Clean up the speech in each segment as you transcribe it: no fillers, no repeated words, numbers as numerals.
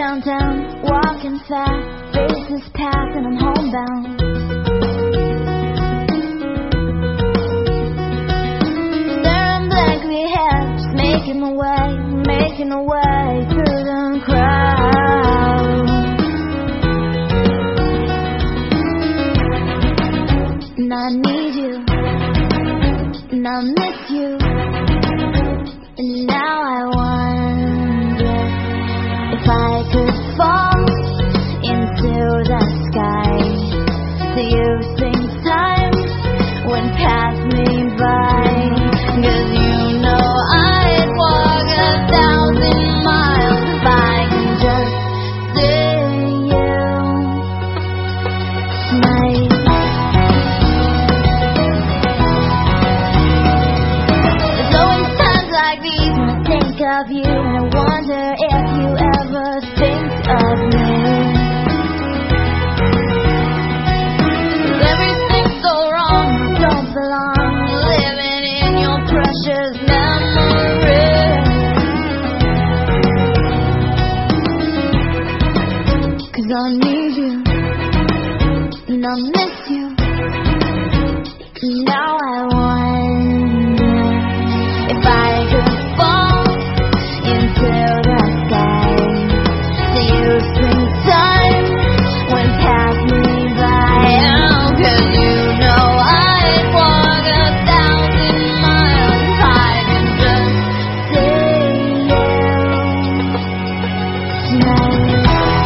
downtown, walking fast, faces pass and I'm homebound. Staring blankly ahead, just making my way through the crowd. And I need you, and I miss you, and now I wonder if I could fall into the sky. Do you think time would pass me by? 'Cause you know I'd walk 1,000 miles if I can just see you tonight. There's always times like these when I think of you, and I wonder if you ever think of me. 'Cause everything's so wrong, I don't belong, living in your precious memory. 'Cause I need you, and I miss you, and now I wonder if I could fall into the sky. Do you think time would pass me by? Oh, 'cause you know I'd walk 1,000 miles if I can just see you tonight.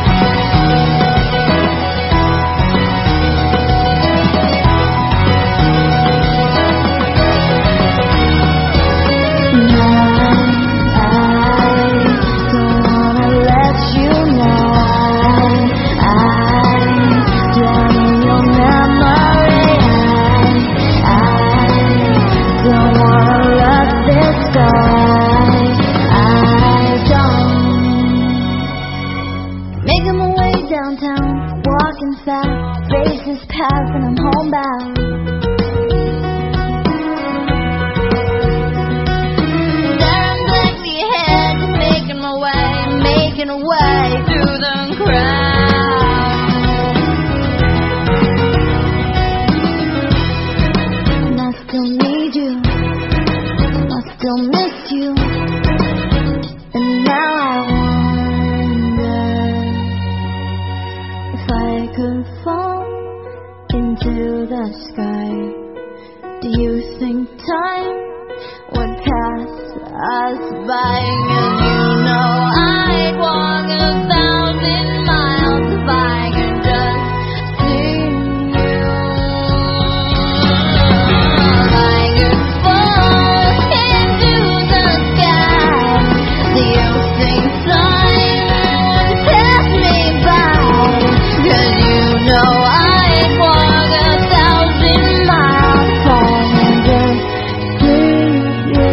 Making my way downtown, walking fast, faces pass and I'm homebound. Staring blankly ahead, just making my way through the crowd. And I still need you, I still miss you, and now I wonder if I could fall into the sky. Do you think time would pass us by? 'Cause you know I'd walk 1,000 miles if I could just see you. If I could fall into the sky, do you think time would pass me by? 'Cause you know I'd walk 1,000 miles if I can just see you.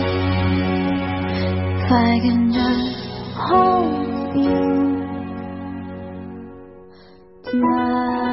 If I can just hold you tonight.